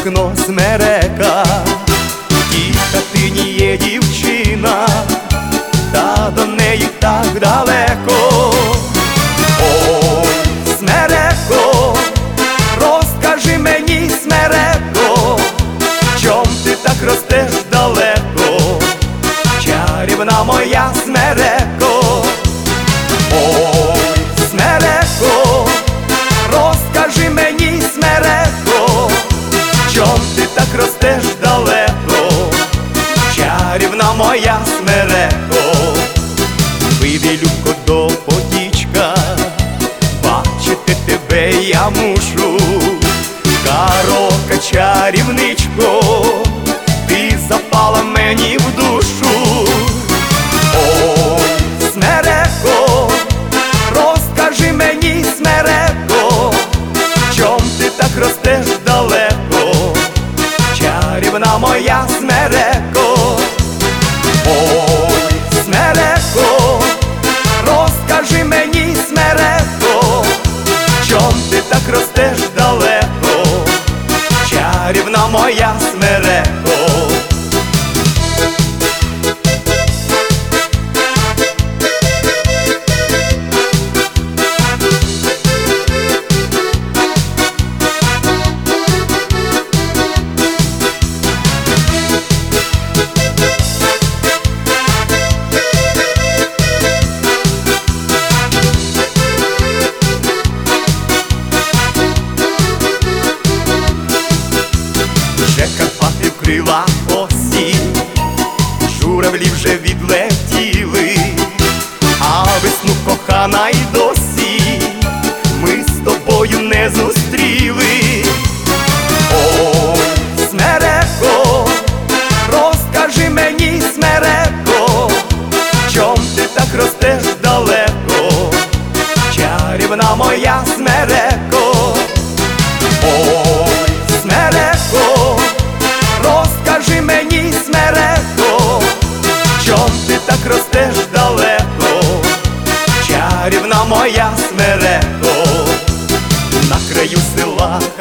вікно смерека, в тій хатині є дівчина, та до неї так далеко. Ой, смереко, розкажи мені, смереко, чом ти так ростеш далеко, чарівна моя смереко. Ой, смереко, розкажи мені, смереко, чом ти так ростеш далеко, чарівна моя смереко. Вийди, любко, до потічка, бачити тебе я мушу. Карока, чарівничко, ти запала мені в душу. Ой, смереко, розкажи мені, смереко, чом ти так ростеш далеко, чарівна моя смереко. Ой, смереко, розкажи мені, смереко, чом ти так ростеш далеко, чарівна моя смереко. Вже Карпати вкрила осінь, журавлі вже відлетіли, а весну, кохана, й досі ми з тобою не зустріли. Ой, смереко, розкажи мені, смереко, чом ти так ростеш далеко, чарівна моя смереко. Ой, смереко, розкажи мені, смереко, чом ти так ростеш далеко, чарівна моя смереко. На краю села